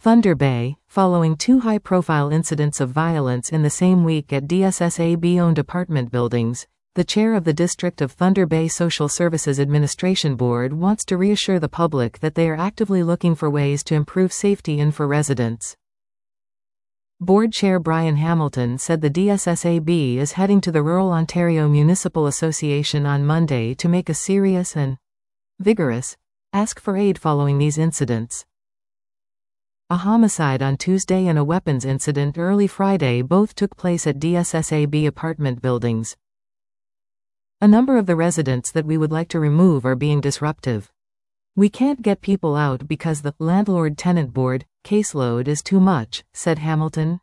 Thunder Bay, following two high-profile incidents of violence in the same week at DSSAB-owned apartment buildings, the chair of the District of Thunder Bay Social Services Administration Board wants to reassure the public that they are actively looking for ways to improve safety for residents. Board Chair Brian Hamilton said the DSSAB is heading to the Rural Ontario Municipal Association on Monday to make a serious and vigorous ask for aid following these incidents. A homicide on Tuesday and a weapons incident early Friday both took place at DSSAB apartment buildings. A number of the residents that we would like to remove are being disruptive. We can't get people out because the Landlord-Tenant Board caseload is too much, said Hamilton.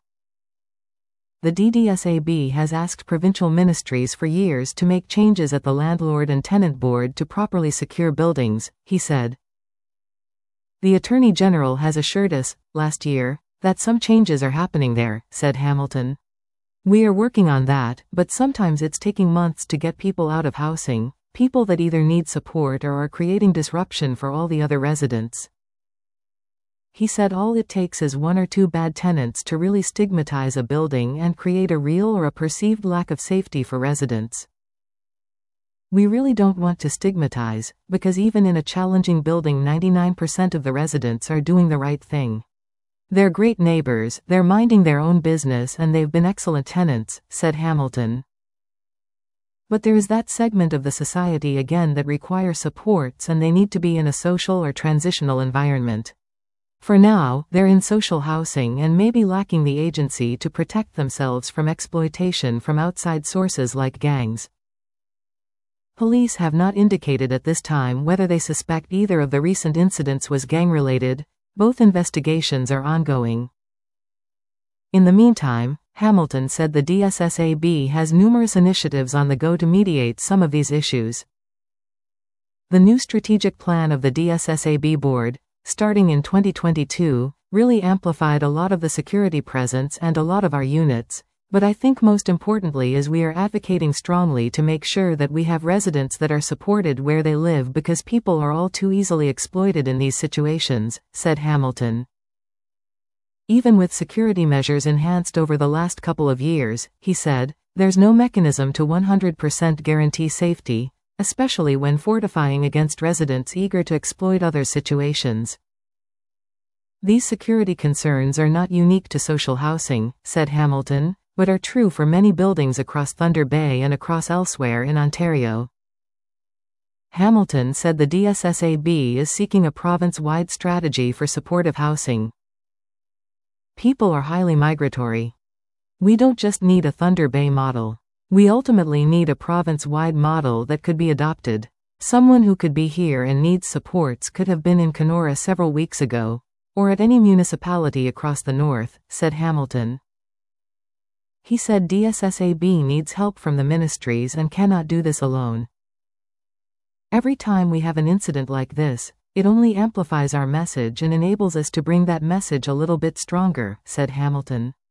The DDSAB has asked provincial ministries for years to make changes at the Landlord and Tenant Board to properly secure buildings, he said. The Attorney General has assured us, last year, that some changes are happening there, said Hamilton. We are working on that, but sometimes it's taking months to get people out of housing, people that either need support or are creating disruption for all the other residents. He said all it takes is one or two bad tenants to really stigmatize a building and create a real or a perceived lack of safety for residents. We really don't want to stigmatize, because even in a challenging building 99% of the residents are doing the right thing. They're great neighbors, they're minding their own business and they've been excellent tenants, said Hamilton. But there is that segment of the society again that require supports and they need to be in a social or transitional environment. For now, they're in social housing and maybe lacking the agency to protect themselves from exploitation from outside sources like gangs. Police have not indicated at this time whether they suspect either of the recent incidents was gang-related. Both investigations are ongoing. In the meantime, Hamilton said the DSSAB has numerous initiatives on the go to mediate some of these issues. The new strategic plan of the DSSAB board, starting in 2022, really amplified a lot of the security presence and a lot of our units. But I think most importantly is we are advocating strongly to make sure that we have residents that are supported where they live because people are all too easily exploited in these situations, said Hamilton. Even with security measures enhanced over the last couple of years, he said, there's no mechanism to 100% guarantee safety, especially when fortifying against residents eager to exploit other situations. These security concerns are not unique to social housing, said Hamilton, but are true for many buildings across Thunder Bay and across elsewhere in Ontario. Hamilton said the DSSAB is seeking a province-wide strategy for supportive housing. People are highly migratory. We don't just need a Thunder Bay model. We ultimately need a province-wide model that could be adopted. Someone who could be here and needs supports could have been in Kenora several weeks ago, or at any municipality across the north, said Hamilton. He said DSSAB needs help from the ministries and cannot do this alone. Every time we have an incident like this, it only amplifies our message and enables us to bring that message a little bit stronger, said Hamilton.